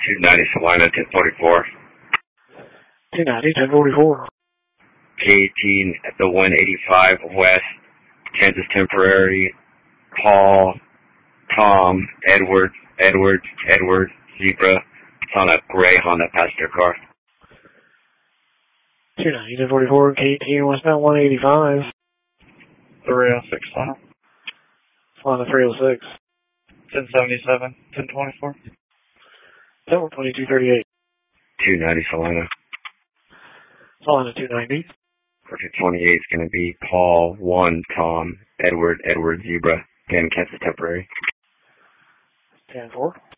290 Salina, 1044. 290, 1044. K18 at the 185 West, Kansas Temporary, Paul, Tom, Edward, Zebra. It's on a gray Honda passenger car. 290, 1044, K18 westbound 185. 306 final. Salina 306. 1077, 1024. Tower 2238. 290 Salina. Salina 290. 428 is going to be Paul, 1, Tom, Edward, Zebra. Again, Kansas Temporary. 10-4.